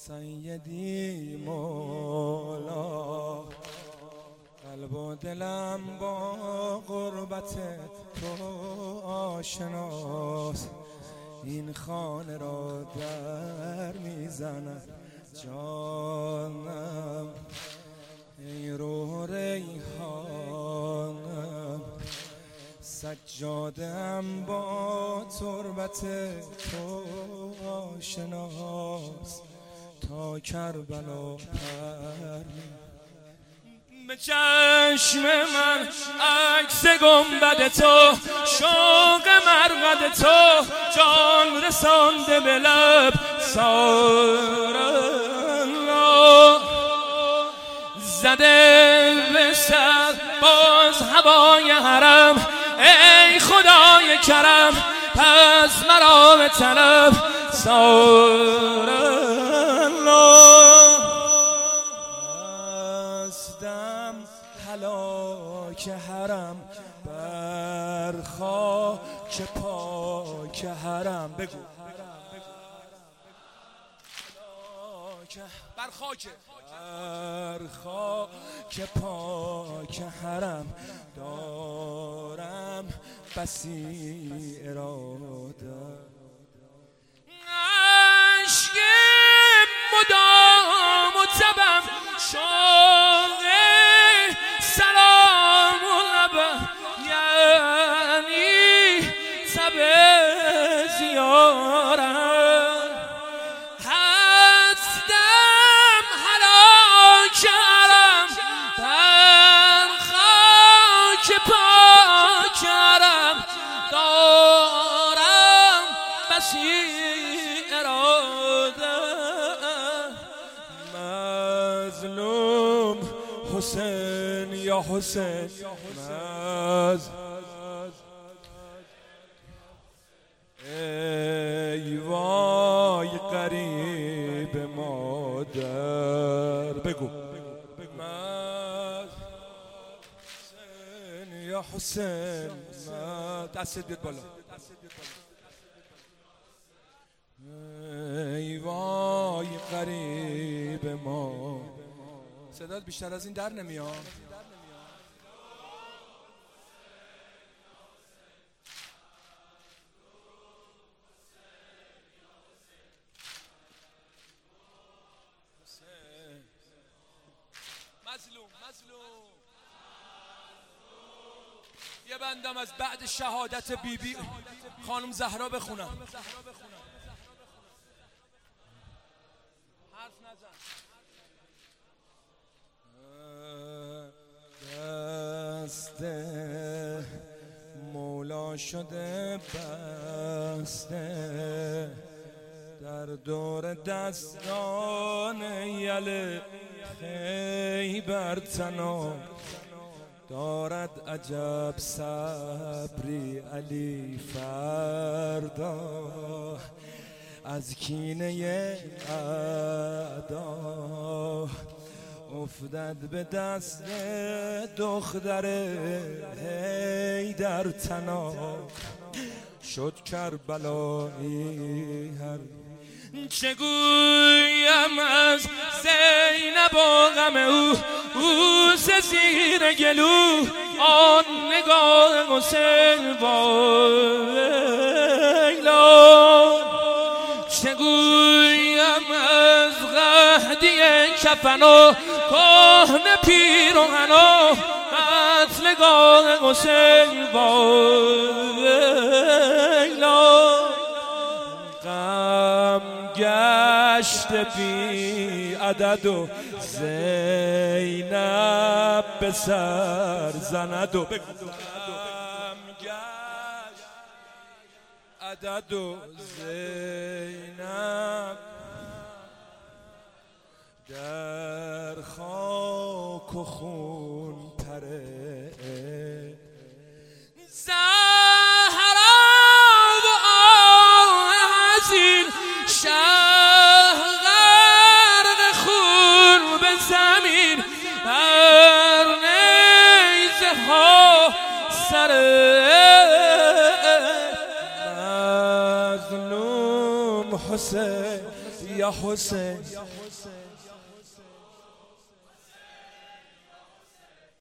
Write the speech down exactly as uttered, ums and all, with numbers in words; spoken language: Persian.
سیدی مولا، قلب و دلم با غربت تو آشناست. این خانه را در میزند جانم، ای روح ریحانم. سجاده‌ام با تربت تو آشناست، تا کربلا پر به چشم من عکس گنبد تو، شوق مرقد تو جان رسانده به لب سارالله. زده به سر باز هوای حرم، ای خدای کرم پس مرا به طلب سارالله. هستم هلاک حرم بر خاک پاک حرم. بگو بر خاک بر خاک پاک حرم دارم بسی اراده. عشق مدام و تبم شوق سلام و لبم، یعنی تب زیارم. هستم هلاک حرم بر خاک پاک حرم دارم بسی اراده. مظلوم حسین یا حسین مز ای وای غریب مادر. بگو مز حسین یا حسین دستت بیاد بالا. ای وای غریب ما. صدات بیشتر از این در نمیاد. مظلوم مظلوم یه بندم از بعد شهادت بیبی بی خانم زهرا بخونم. حرف نزن. دست مولا شده بسته در دور دستان یل خیبر تنها. دارد عجب صبری علی فردا، از کینه اعدا افتد به دست دختر حیدر تنها. شد کربلایی هر چه گویم از زینب و غم او، او زیر گلو آن نگاه حسین ویلا. چه گویم از قحطی کفن و کهنه پیراهن و قتلگاه حسین ویلا. غم گشت بی عدد و زینب به سر زند و غم گشت عدد و زینب در خاک و خون پره. زهرا و آه حزین شاه غرق خون به زمین، هر نیزه ها سر مظلوم حسین یا حسین